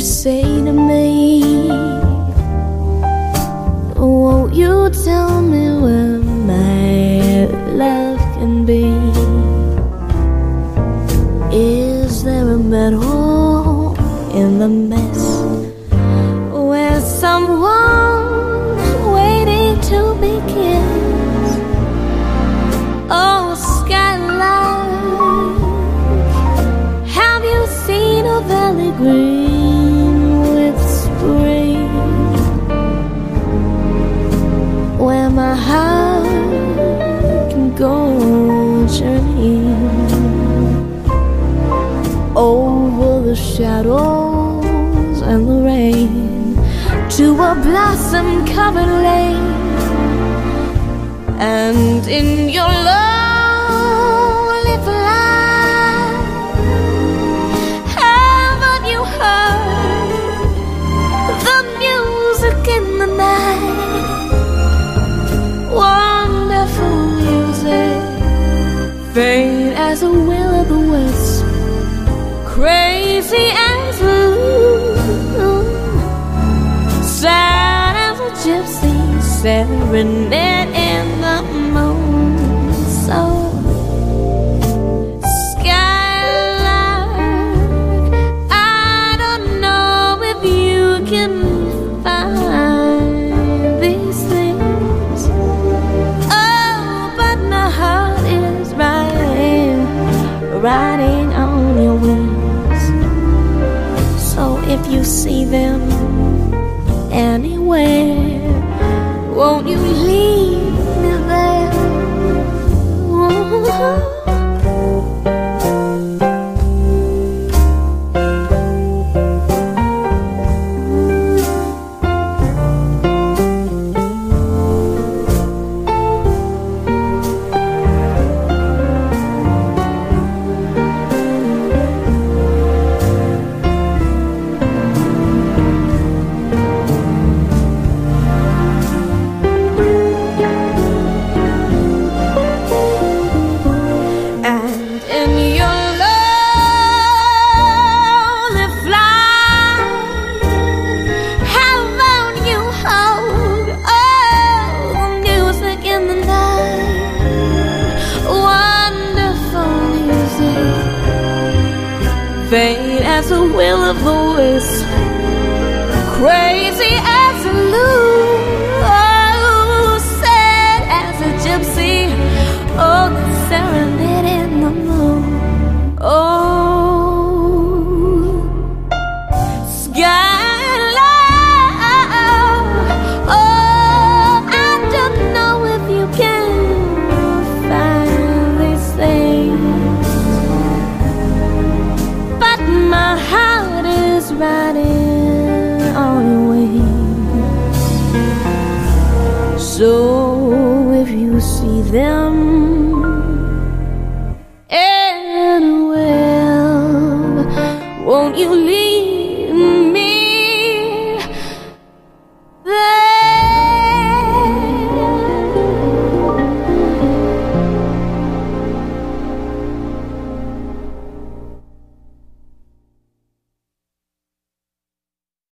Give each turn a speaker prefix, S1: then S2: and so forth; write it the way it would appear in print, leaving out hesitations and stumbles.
S1: say to me, won't you tell me where my love can be? Is there a meadow in the mess where someone's waiting to be kissed? Oh, skyline, have you seen a valley green with spring, where my heart can go journeying over the shadows and the rain to a blossom-covered lane? And in your lonely flight, haven't you heard the music in the night? Wonderful music, faint as a will-o'-the-wisp, crazy as blue, sad as a gypsy serenade in the moon. So, skylark, I don't know if you can find these things. Oh, but my heart is riding on your wings. So if you see them anywhere, won't you leave me there? Faint as a will-o'-the-wisp, crazy as a loon, oh, sad as a gypsy, oh, serenade in the moon. Oh, skylark, oh, I don't know if you can find these things, but my heart is riding on your wings. So if you see them